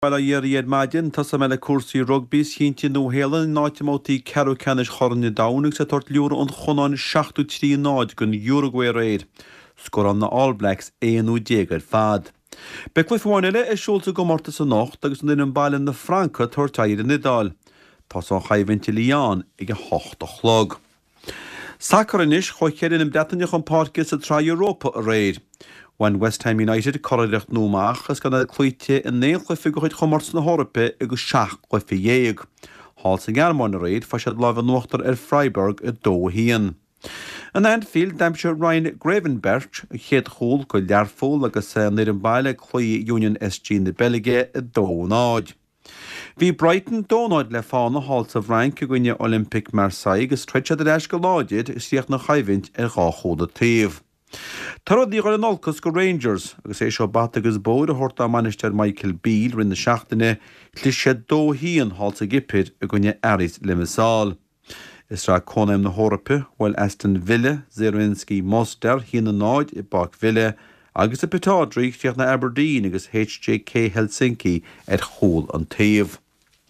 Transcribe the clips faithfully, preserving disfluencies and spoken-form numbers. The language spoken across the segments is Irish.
Well i'r i'r madin, tas am ele cwrsi rugby sy'n nhw helen náit moti cerw canis chorn y dawnnig sa tort liwr ond chonon siachtw tri náid gyn Uruguay reid. Sgoron na All Blacks ein nhw degad fad. Becwyth wanele e siolta gomortas y nocht agos yn yn balen na Franca tortair yn idal. Tas o'n chaifint i lian ag y hocht o chlog. Sacarinish choicherin yn bratan i'ch o'n parkis y tra Europa reid. When West Ham United corridach nw mach as gan y clwytio yn neil chwyffi gwchyd chomors na Horope ag y siach chwyffi ieg. Hal sy'n garmon y reid ffasiad laf yn nwachtar er Freiburg y do hien. Yn Anfield, Damshire Ryan Gravenberch y chyd chwl gwy liarffwl ag y sen yn baile clwy Union S G yn y Belige y do nod. Fi Brighton do nod le fan o hal sy'n franc y gwynia Olympic Marseille gys trechad yr eisg golodid sy'ch na chaifint er gachwyd y tîf. Tarod ddigon yn olcos go Rangers, agos eisio bat agos bod y horta manister Michael Beale ryn y siachtene llysiad do hien hal sy'n gipid y gwynia eris limesal. Isra conem na Horope, wel Aston Villa, Zerinski Moster, hien y nod i Bach Villa, agos y petadri sy'ch na Aberdeen agos H J K Helsinki er chwl yn tîf.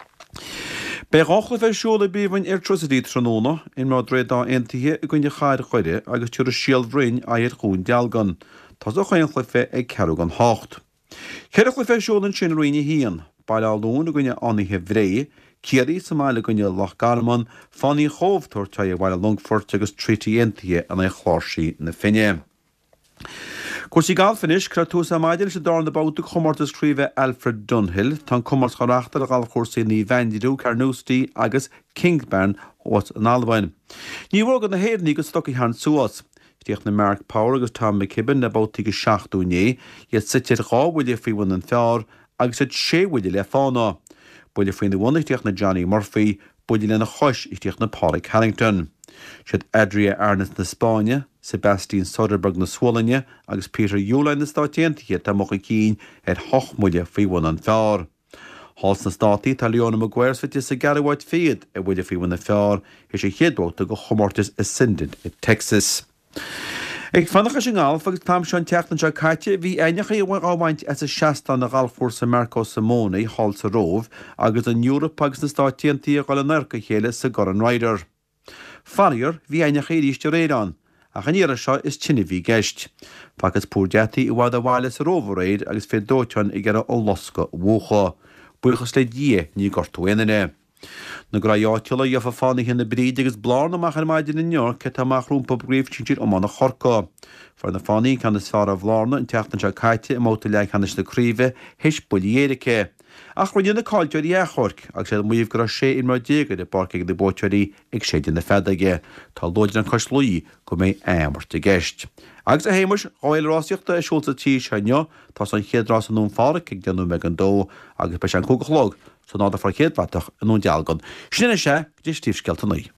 Be gachla fe siol y bifyn electricity tranona in Madrid da entihe y gwynia chair chwede agos tiwr y siel fryn a'r chwn dialgan. Tas o chynchla fe e cerwg yn hocht. Cerwgla fe siol yn sy'n rwy'n i hien. Bail alwn y gwynia onni he frei, Cieri sy'n mael y gwynia Loch Garman, ffoni chof tortai y wael Longfort agos triti entihe yn ei chlorsi na ffinie. Cwrs i gael finish, cratws am aedel sy'n dorn y bawd y chwmort ysgrife Alfred Dunhill, tan cwmort charachtar y gael chwrs i ni Fendidw, Carnoustie agos Kingsbarn oes yn Albain. Ni wrg yn y her ni gysdog i han sŵas. Diolch na Mark Power agos Tom McKibben na bawd tig y siachtw ni, iad sytiad gha wyli ffriwn yn ffiar, agos yd se wyli le ffana. Wyli ffriwn y wynig diolch na Johnny Murphy, wyli le na chos i diolch na Patrick Harrington. Siad Adria Ernest na Spania, Sebastian Soderberg na Swolenia, agos Peter Eula na statientiche ta moch i cyn er hochmwylio ffriwn yn ffiar. Hals na stati ta Leona Maguire's fyty sa Garrawat Fiad e wylio ffriwn yn ffiar, hys i hydwot ag o chomortis ascendant i Texas. Eg fannach as yn alf agos tam sian teach na Jakarta, fi einach i yw'n awmaint as y siasta na galffwr sa Marco Simone hal sa rof, agos yn Europe agos na statienti ag ola nerca hele sa Goran Ryder. Farrier, fi einach i rysio reidan, ac yn i'r asio is tynnu fi gest. Pagos pwrdiati i wad a wales yr overraid agos fe dotion i gera o losgo wwcho. Bwylchos le die ni gortw enene. Na graiotiola i offa ffani hyn y bryd agos blarn am achar maidin yn York et am achrwm po brif chynchir o man o chorco. Far na ffani can ys far a flarna yn teach na Jakarta y mawtilau can ys na crife hys bwli erike. Ach rwy'n y coldiad i echorc, ac sydd mwyf gyda se un mor degad y borc ag y bwtiad i ag sed yn y ffedag e, tal lwyd yn cwrs lwy gwmau emwrt y gest. Ag sy'n heimwys, oel rosiach da y siwlt y tî sianio, tas o'n chyd ras yn nhw'n ffarc ag dyn nhw'n meg yn do, ag ysbeth sy'n cwgwch log, so nad y ffordd chyd fatach yn nhw'n dialgon. Sy'n yna se, gyda Steve Skelton o'i.